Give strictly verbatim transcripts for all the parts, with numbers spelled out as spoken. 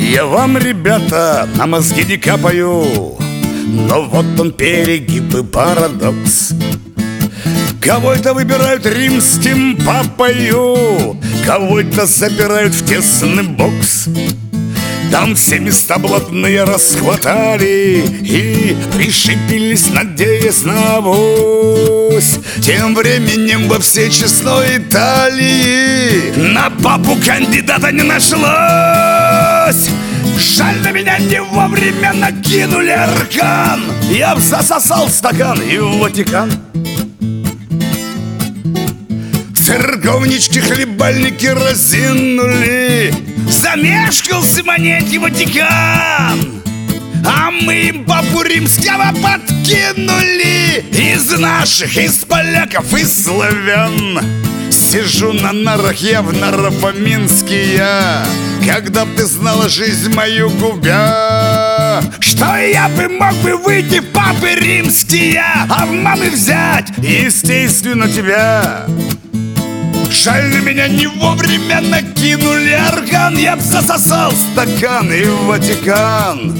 Я вам, ребята, на мозги не капаю, но вот он перегиб и парадокс. Кого-то выбирают римским папою, кого-то запирают в тесный бокс. Там все места блатные расхватали и пришибились, надеясь на авось. Тем временем во всей честной Италии на папу кандидата не нашлось. Жаль, на меня не вовремя накинули аркан. Я б засосал стакан и в Ватикан. Церковнички, хлебальники разинули. Замешкался монетки Ватикан. А мы им папу римского подкинули. Из наших, из поляков, из славян. Сижу на нарах я в Наро-Фоминске я. Когда б ты знала жизнь мою губя, что я бы мог бы выйти в папы римские, а в мамы взять, естественно, тебя. Жаль, на меня не вовремя накинули аркан. Я б засосал стакан и в Ватикан.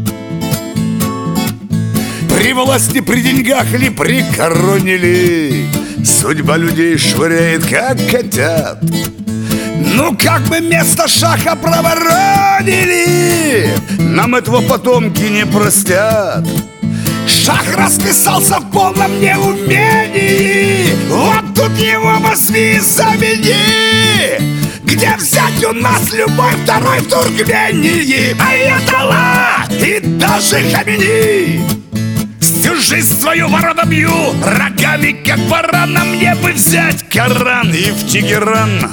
При власти, при деньгах ли, при короне ли, судьба людей швыряет, как котят. Ну как мы место шаха проворонили, нам этого потомки не простят. Шах расписался в полном неумении, вот тут его возьми и замени. Где взять у нас любой второй в Туркмении? Аятолла и даже Хамини. Всю жизнь свою ворота бью рогами, как баран, а мне бы взять Коран и в Тегеран.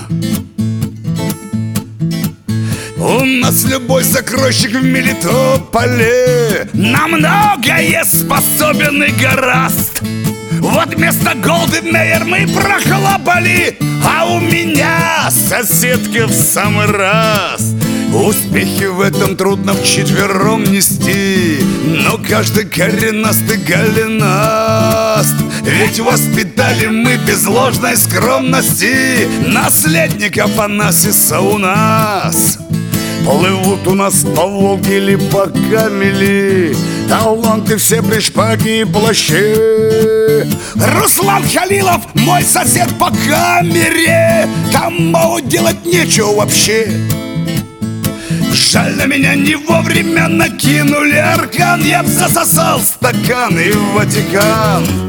У нас любой закройщик в Мелитополе на многое способен и гораст. Вот вместо Голден Мейер мы прохлопали, а у меня соседка в самый раз. Успехи в этом трудно вчетвером нести, но каждый коренастый голенаст. Ведь воспитали мы без ложной скромности наследников Анасиса у нас. Плывут у нас по Волге или по Камели таланты все при шпаге и плаще. Руслан Халилов, мой сосед по камере, там могут делать нечего вообще. Жаль, на меня не вовремя накинули аркан. Я б засосал стакан и в Ватикан.